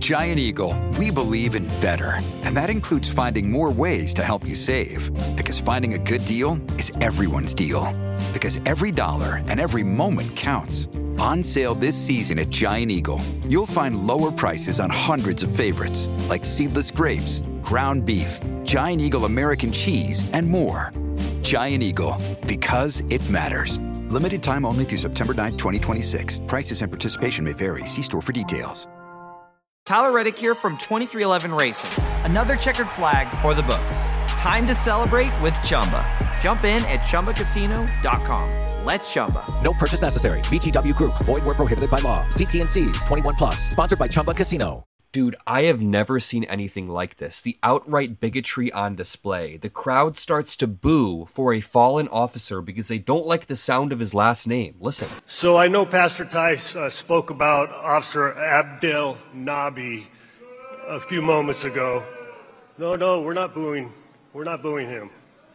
Giant Eagle, we believe in better. And that includes finding more ways to help you save. Because finding a good deal is everyone's deal. Because every dollar and every moment counts. On sale this season at Giant Eagle, you'll find lower prices on hundreds of favorites, like seedless grapes, ground beef, Giant Eagle American cheese, and more. Giant Eagle, because it matters. Limited time only through September 9, 2026. Prices and participation may vary. See store for details. Tyler Reddick here from 23XI Racing. Another checkered flag for the books. Time to celebrate with Chumba. Jump in at ChumbaCasino.com. Let's Chumba. No purchase necessary. VGW Group. Void where prohibited by law. See T&Cs. 21 plus. Sponsored by Chumba Casino. Dude, I have never seen anything like this. The outright bigotry on display. The crowd starts to boo for a fallen officer because they don't like the sound of his last name. Listen. So I know Pastor Tice spoke about Officer Abdel Nabi a few moments ago. No, we're not booing. We're not booing him.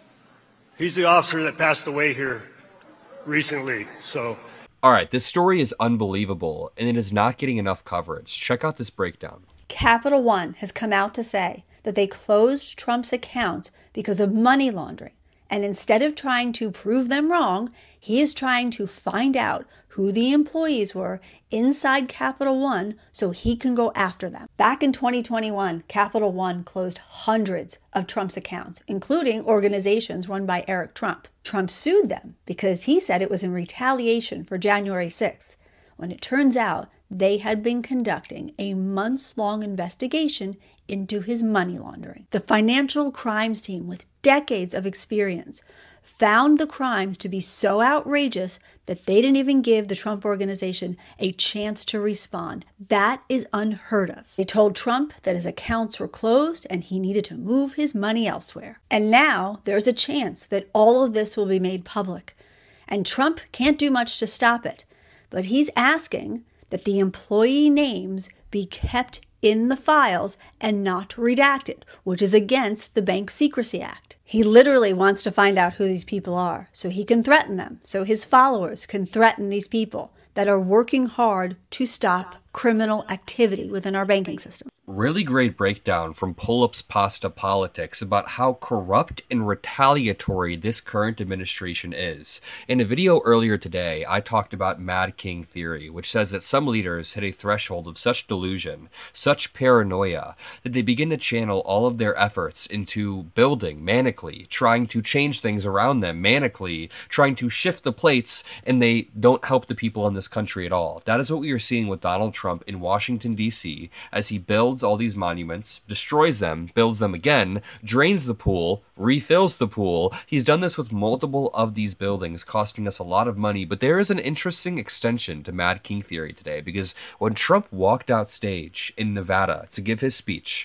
He's the officer that passed away here recently, so... All right, this story is unbelievable, and it is not getting enough coverage. Check out this breakdown. Capital One has come out to say that they closed Trump's accounts because of money laundering. And instead of trying to prove them wrong, he is trying to find out who the employees were inside Capital One so he can go after them. Back in 2021, Capital One closed hundreds of Trump's accounts, including organizations run by Eric Trump. Trump sued them because he said it was in retaliation for January 6th, when it turns out they had been conducting a months-long investigation into his money laundering. The financial crimes team, with decades of experience, found the crimes to be so outrageous that they didn't even give the Trump Organization a chance to respond. That is unheard of. They told Trump that his accounts were closed and he needed to move his money elsewhere. And now there's a chance that all of this will be made public. And Trump can't do much to stop it. But he's asking that the employee names be kept in the files and not redacted, which is against the Bank Secrecy Act. He literally wants to find out who these people are so he can threaten them, so his followers can threaten these people that are working hard to stop criminal activity within our banking system. Really great breakdown from Pull-Up's Pasta Politics about how corrupt and retaliatory this current administration is. In a video earlier today, I talked about Mad King theory, which says that some leaders hit a threshold of such delusion, such paranoia, that they begin to channel all of their efforts into building manically, trying to change things around them manically, trying to shift the plates, and they don't help the people in this country at all. That is what we are seeing with Donald Trump in Washington, D.C., as he builds all these monuments, destroys them, builds them again, drains the pool, refills the pool. He's done this with multiple of these buildings, costing us a lot of money. But there is an interesting extension to Mad King theory today, because when Trump walked out stage in Nevada to give his speech,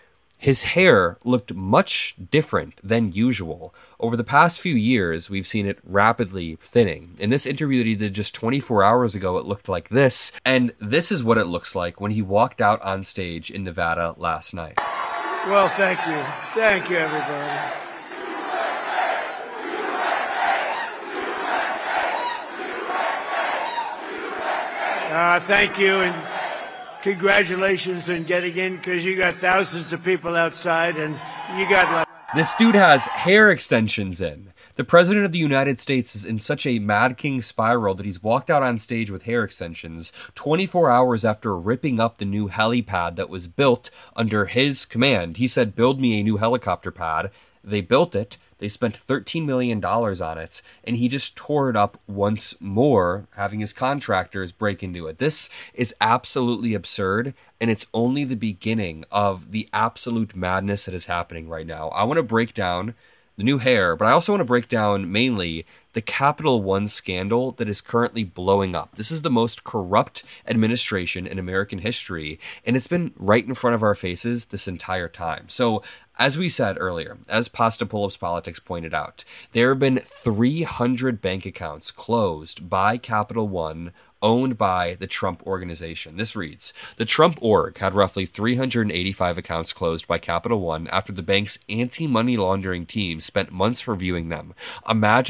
his hair looked much different than usual. Over the past few years, we've seen it rapidly thinning. In this interview that he did just 24 hours ago, it looked like this. And this is what it looks like when he walked out on stage in Nevada last night. Well, thank you. Thank you, everybody. Thank you, and congratulations on getting in, because you got thousands of people outside, and you got... This dude has hair extensions in. The president of the United States is in such a Mad King spiral that he's walked out on stage with hair extensions 24 hours after ripping up the new helipad that was built under his command. He said, "Build me a new helicopter pad." They built it. They spent $13 million on it, and he just tore it up once more, having his contractors break into it. This is absolutely absurd, and it's only the beginning of the absolute madness that is happening right now. I want to break down the new hair, but I also want to break down mainly the Capital One scandal that is currently blowing up. This is the most corrupt administration in American history, and it's been right in front of our faces this entire time. So, as we said earlier, as Pasta Pull-Ups Politics pointed out, there have been 300 bank accounts closed by Capital One owned by the Trump Organization. This reads, the Trump Org had roughly 385 accounts closed by Capital One after the bank's anti-money laundering team spent months reviewing them. Imagine the reaction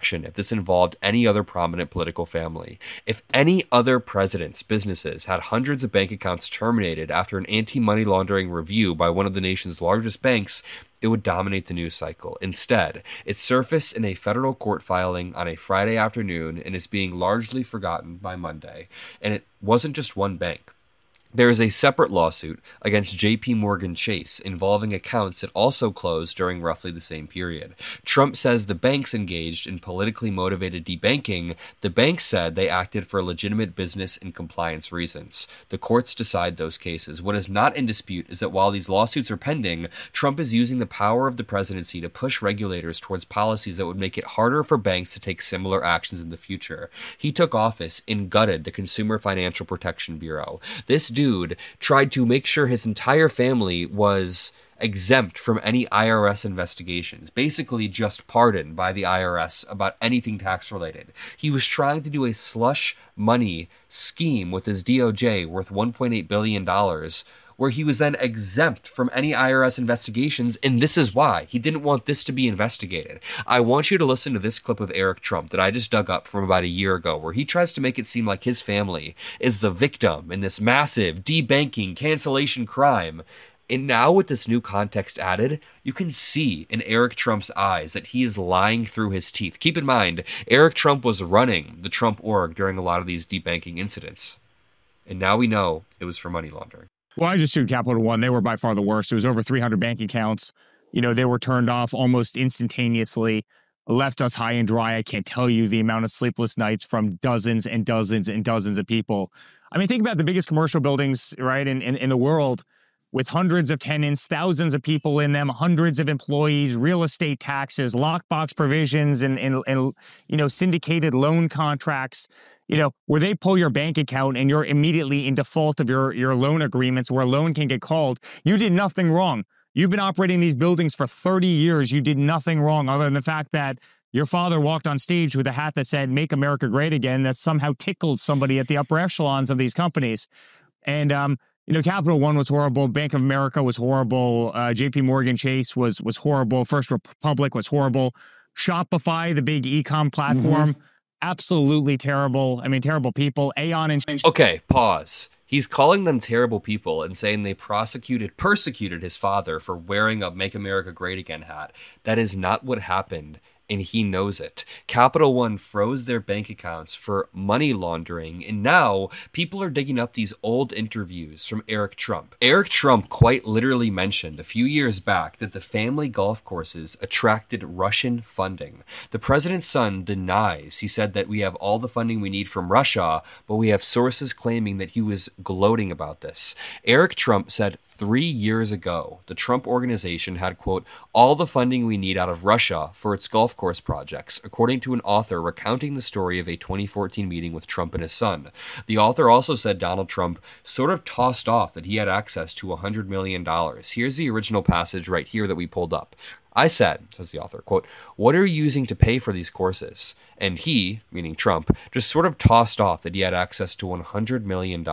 action if this involved any other prominent political family. If any other president's businesses had hundreds of bank accounts terminated after an anti-money laundering review by one of the nation's largest banks, it would dominate the news cycle. Instead, it surfaced in a federal court filing on a Friday afternoon and is being largely forgotten by Monday. And it wasn't just one bank. There is a separate lawsuit against JP Morgan Chase involving accounts that also closed during roughly the same period. Trump says the banks engaged in politically motivated debanking. The banks said they acted for legitimate business and compliance reasons. The courts decide those cases. What is not in dispute is that while these lawsuits are pending, Trump is using the power of the presidency to push regulators towards policies that would make it harder for banks to take similar actions in the future. He took office and gutted the Consumer Financial Protection Bureau. This dude tried to make sure his entire family was exempt from any IRS investigations, basically just pardoned by the IRS about anything tax related. He was trying to do a slush money scheme with his DOJ worth $1.8 billion, where he was then exempt from any IRS investigations, and this is why. He didn't want this to be investigated. I want you to listen to this clip of Eric Trump that I just dug up from about a year ago, where he tries to make it seem like his family is the victim in this massive debanking cancellation crime. And now with this new context added, you can see in Eric Trump's eyes that he is lying through his teeth. Keep in mind, Eric Trump was running the Trump org during a lot of these debanking incidents. And now we know it was for money laundering. Well, I just sued Capital One. They were by far the worst. It was over 300 bank accounts. They were turned off almost instantaneously, left us high and dry. I can't tell you the amount of sleepless nights from dozens and dozens and dozens of people. I mean, think about the biggest commercial buildings, right, in the world, with hundreds of tenants, thousands of people in them, hundreds of employees, real estate taxes, lockbox provisions, and syndicated loan contracts. Where they pull your bank account and you're immediately in default of your loan agreements, where a loan can get called. You did nothing wrong. You've been operating these buildings for 30 years. You did nothing wrong other than the fact that your father walked on stage with a hat that said, "Make America Great Again," that somehow tickled somebody at the upper echelons of these companies. And, Capital One was horrible. Bank of America was horrible. JP Morgan Chase was horrible. First Republic was horrible. Shopify, the big e-com platform, absolutely terrible. I mean, terrible people. Aon and... Okay, pause. He's calling them terrible people and saying they persecuted his father for wearing a Make America Great Again hat. That is not what happened, and he knows it. Capital One froze their bank accounts for money laundering, and now people are digging up these old interviews from Eric Trump. Eric Trump quite literally mentioned a few years back that the family golf courses attracted Russian funding. The president's son denies. He said that we have all the funding we need from Russia, but we have sources claiming that he was gloating about this. Eric Trump said 3 years ago, the Trump Organization had, quote, all the funding we need out of Russia for its golf course projects, according to an author recounting the story of a 2014 meeting with Trump and his son. The author also said Donald Trump sort of tossed off that he had access to $100 million. Here's the original passage right here that we pulled up. I said, says the author, quote, what are you using to pay for these courses? And he, meaning Trump, just sort of tossed off that he had access to $100 million.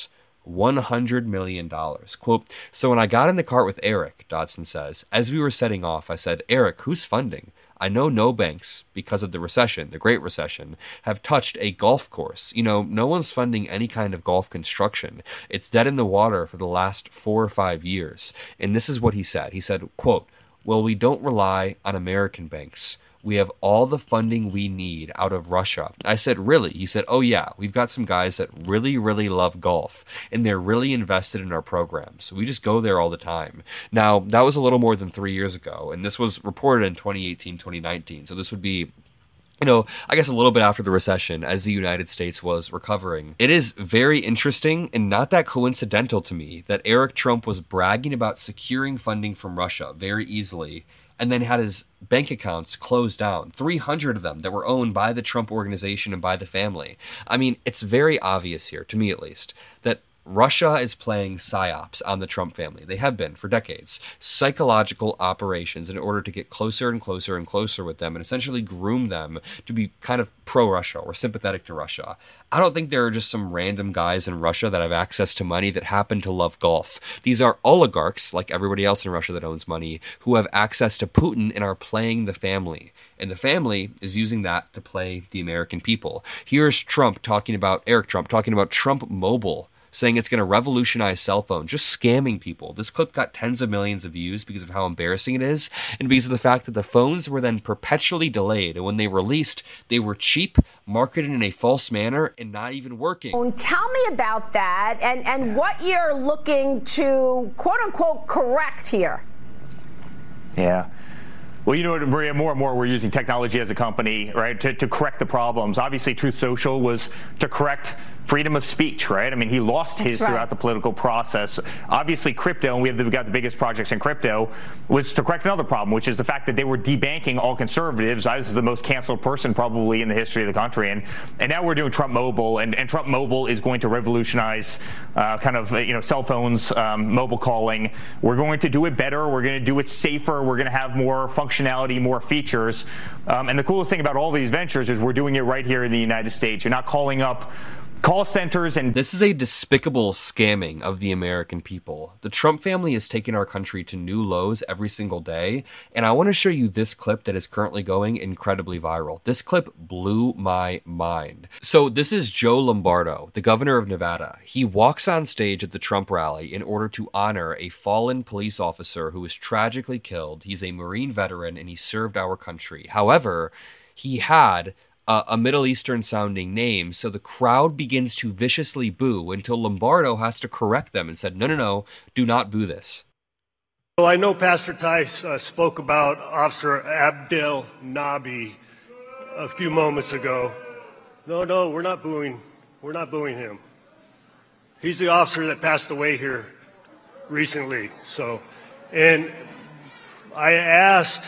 $100 million. Quote, so when I got in the cart with Eric, Dodson says, as we were setting off, I said, Eric, who's funding? I know no banks, because of the recession, the Great Recession, have touched a golf course. No one's funding any kind of golf construction. It's dead in the water for the last 4 or 5 years. And this is what he said. He said, quote, well, we don't rely on American banks. We have all the funding we need out of Russia. I said, really? He said, oh yeah, we've got some guys that really, really love golf, and they're really invested in our programs. So we just go there all the time. Now, that was a little more than 3 years ago, and this was reported in 2018, 2019. So this would be, I guess a little bit after the recession as the United States was recovering. It is very interesting and not that coincidental to me that Eric Trump was bragging about securing funding from Russia very easily, and then had his bank accounts closed down, 300 of them that were owned by the Trump Organization and by the family. I mean, it's very obvious here, to me at least, that Russia is playing psyops on the Trump family. They have been for decades. Psychological operations in order to get closer and closer and closer with them and essentially groom them to be kind of pro-Russia or sympathetic to Russia. I don't think there are just some random guys in Russia that have access to money that happen to love golf. These are oligarchs, like everybody else in Russia that owns money, who have access to Putin and are playing the family. And the family is using that to play the American people. Here's Eric Trump talking about Trump Mobile, saying it's going to revolutionize cell phones, just scamming people. This clip got tens of millions of views because of how embarrassing it is and because of the fact that the phones were then perpetually delayed. And when they released, they were cheap, marketed in a false manner, and not even working. Tell me about that and what you're looking to, quote unquote, correct here. Yeah. Well, you know what, Maria, more and more we're using technology as a company, right, to correct the problems. Obviously, Truth Social was to correct freedom of speech, right? I mean, he lost his throughout the political process. Obviously, crypto, and we got the biggest projects in crypto, was to correct another problem, which is the fact that they were debanking all conservatives. I was the most canceled person probably in the history of the country. And now we're doing Trump Mobile, and Trump Mobile is going to revolutionize cell phones, mobile calling. We're going to do it better. We're going to do it safer. We're going to have more functionality, more features. And the coolest thing about all these ventures is we're doing it right here in the United States. You're not calling up call centers. And this is a despicable scamming of the American people. The Trump family has taken our country to new lows every single day. And I want to show you this clip that is currently going incredibly viral. This clip blew my mind. So this is Joe Lombardo, the governor of Nevada. He walks on stage at the Trump rally in order to honor a fallen police officer who was tragically killed. He's a Marine veteran and he served our country. However, he had a Middle Eastern sounding name, so the crowd begins to viciously boo until Lombardo has to correct them and said, no, do not boo this. Well, I know Pastor Tice spoke about Officer Abdel Nabi a few moments ago. No, we're not booing him. He's the officer that passed away here recently. And I asked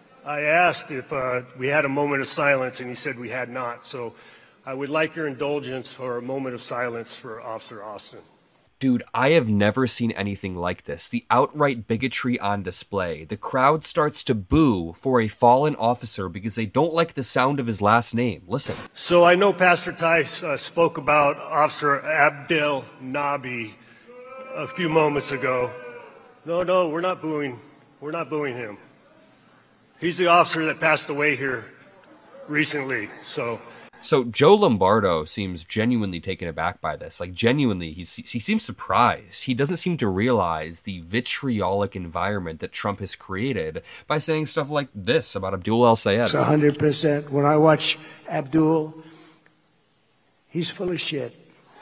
if we had a moment of silence, and he said we had not. So I would like your indulgence for a moment of silence for Officer Austin. Dude, I have never seen anything like this. The outright bigotry on display. The crowd starts to boo for a fallen officer because they don't like the sound of his last name. Listen. So I know Pastor Tice spoke about Officer Abdel Nabi a few moments ago. No, we're not booing him. He's the officer that passed away here recently. So Joe Lombardo seems genuinely taken aback by this. Like, genuinely, he seems surprised. He doesn't seem to realize the vitriolic environment that Trump has created by saying stuff like this about Abdul El-Sayed. It's 100%. When I watch Abdul, he's full of shit.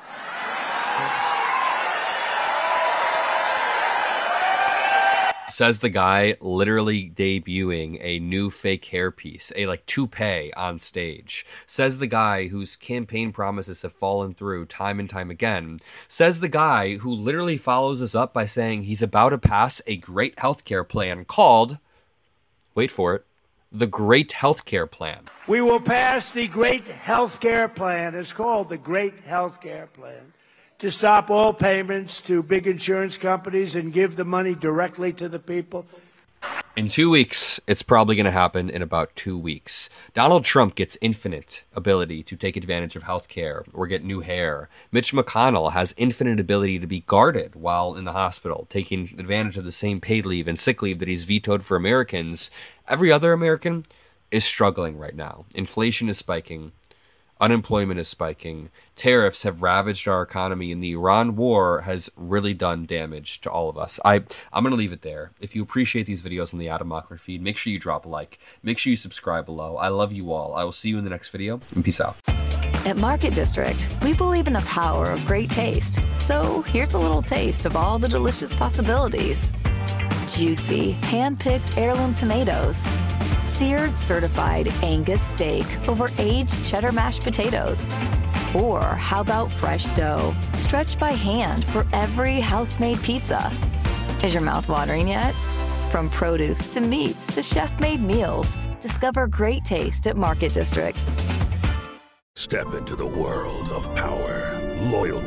Says the guy literally debuting a new fake hairpiece, a toupee on stage. Says the guy whose campaign promises have fallen through time and time again. Says the guy who literally follows us up by saying he's about to pass a great healthcare plan called, wait for it, the Great Healthcare Plan. We will pass the Great Healthcare Plan. It's called the Great Healthcare Plan, to stop all payments to big insurance companies and give the money directly to the people. In 2 weeks, it's probably going to happen in about 2 weeks. Donald Trump gets infinite ability to take advantage of healthcare or get new hair. Mitch McConnell has infinite ability to be guarded while in the hospital, taking advantage of the same paid leave and sick leave that he's vetoed for Americans. Every other American is struggling right now. Inflation is spiking. Unemployment is spiking. Tariffs have ravaged our economy, and the Iran war has really done damage to all of us. I'm going to leave it there. If you appreciate these videos on the Adam Mockler feed, make sure you drop a like. Make sure you subscribe below. I love you all. I will see you in the next video, and peace out. At Market District, we believe in the power of great taste. So here's a little taste of all the delicious possibilities. Juicy, hand-picked heirloom tomatoes. Seared certified Angus steak over aged cheddar mashed potatoes. Or how about fresh dough, stretched by hand for every house-made pizza? Is your mouth watering yet? From produce to meats to chef-made meals, discover great taste at Market District. Step into the world of power, loyalty,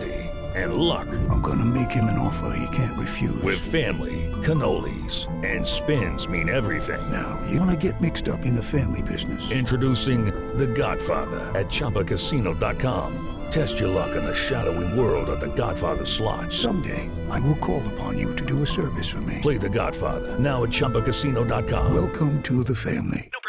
and luck. I'm gonna make him an offer he can't refuse. With family, cannolis, and spins mean everything. Now, you wanna get mixed up in the family business. Introducing The Godfather at ChumbaCasino.com. Test your luck in the shadowy world of The Godfather slot. Someday, I will call upon you to do a service for me. Play The Godfather now at ChumbaCasino.com. Welcome to the family.